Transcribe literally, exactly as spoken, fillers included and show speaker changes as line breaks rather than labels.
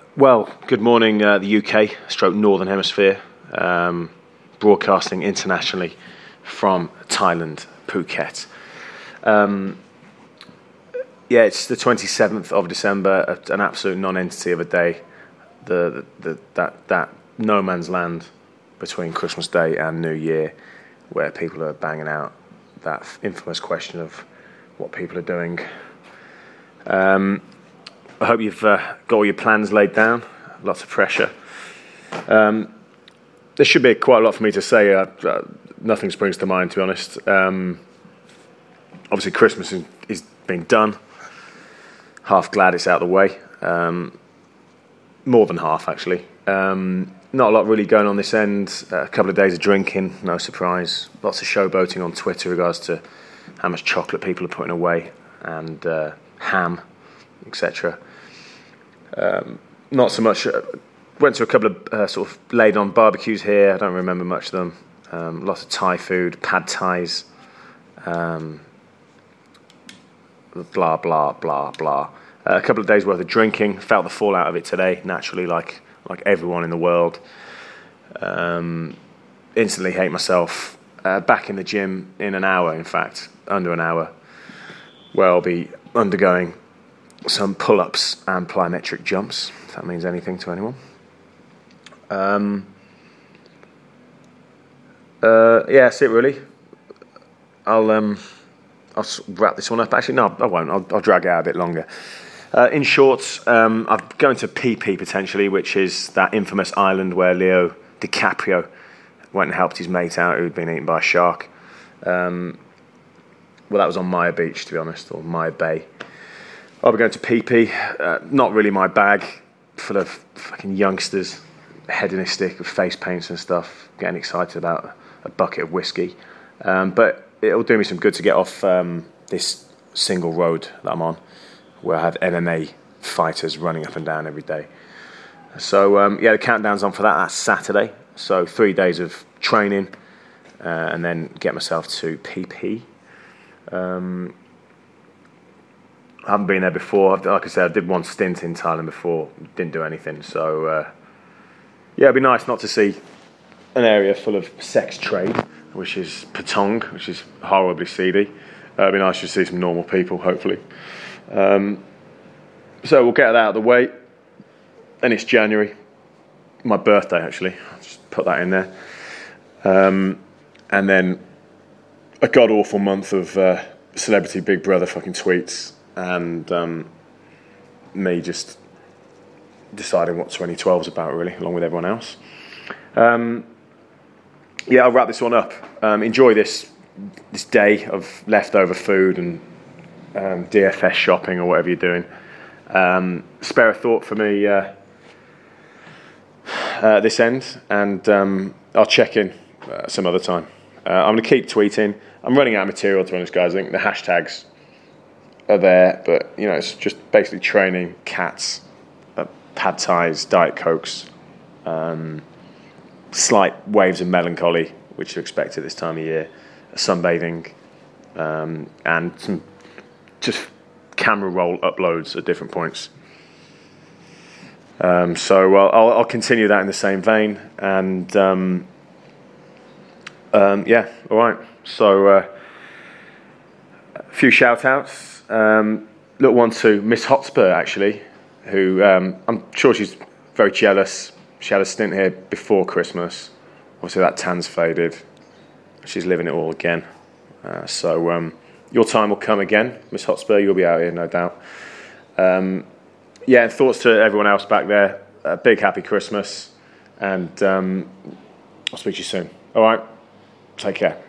Well, good morning, uh, the U K, stroke Northern Hemisphere, um, broadcasting internationally from Thailand, Phuket. Um, yeah, it's the twenty-seventh of December, an absolute non-entity of a day, the, the, the, that, that no man's land between Christmas Day and New Year, where people are banging out that infamous question of what people are doing. Um, I hope you've uh, got all your plans laid down. Lots of pressure. Um, there should be quite a lot for me to say. Uh, uh, nothing springs to mind, to be honest. Um, obviously, Christmas is, is been done. Half glad it's out of the way. Um, more than half, actually. Um, not a lot really going on this end. Uh, a couple of days of drinking, no surprise. Lots of showboating on Twitter in regards to how much chocolate people are putting away and uh, ham, et cetera. Um, not so much. Uh, went to a couple of uh, sort of laid on barbecues here. I don't remember much of them. Um, lots of Thai food, pad Thais, um, blah blah blah blah. Uh, a couple of days worth of drinking. Felt the fallout of it today. Naturally, like like everyone in the world. Um, instantly hate myself. Uh, back in the gym in an hour. In fact, under an hour. Where I'll be undergoing some pull-ups and plyometric jumps, if that means anything to anyone. Um, uh, yeah, that's it really. I'll um, I'll wrap this one up. Actually, no, I won't. I'll, I'll drag it out a bit longer. Uh, in short, um, I'm going to Phi Phi potentially, which is that infamous island where Leo DiCaprio went and helped his mate out who'd been eaten by a shark. Um, well, that was on Maya Beach, to be honest, or Maya Bay. I'll be going to Phi Phi. Uh, not really my bag, full of fucking youngsters, hedonistic with face paints and stuff, getting excited about a bucket of whiskey. Um, but it'll do me some good to get off um, this single road that I'm on, where I have M M A fighters running up and down every day. So um, yeah, the countdown's on for that. That's Saturday. So three days of training, uh, and then get myself to Phi Phi. Um, I haven't been there before. Like I said, I did one stint in Thailand before. Didn't do anything. So, uh, yeah, it'd be nice not to see an area full of sex trade, which is Patong, which is horribly seedy. Uh, it'd be nice to see some normal people, hopefully. Um, so we'll get that out of the way. And it's January. My birthday, actually. I'll just put that in there. Um, and then a god-awful month of uh, celebrity Big Brother fucking tweets. And um, me just deciding what twenty twelve is about, really, along with everyone else. Um, yeah, I'll wrap this one up. Um, enjoy this this day of leftover food and um, D F S shopping or whatever you're doing. Um, spare a thought for me uh, uh, this end, and um, I'll check in uh, some other time. Uh, I'm going to keep tweeting. I'm running out of material, to be honest, guys. I think the hashtags are there, but you know, it's just basically training, cats, uh, pad Thais, Diet Cokes, um, slight waves of melancholy, which you expect at this time of year, sunbathing, um, and some just camera roll uploads at different points. Um, so uh, I'll, I'll continue that in the same vein, and um, um, yeah, all right. So uh, a few shout outs. Um, little one to Miss Hotspur, actually, who um, I'm sure she's very jealous. She had a stint here before Christmas. Obviously, that tan's faded. She's living it all again. Uh, so um, your time will come again, Miss Hotspur. You'll be out here, no doubt. Um, yeah, and thoughts to everyone else back there. A big happy Christmas. And um, I'll speak to you soon. All right? Take care.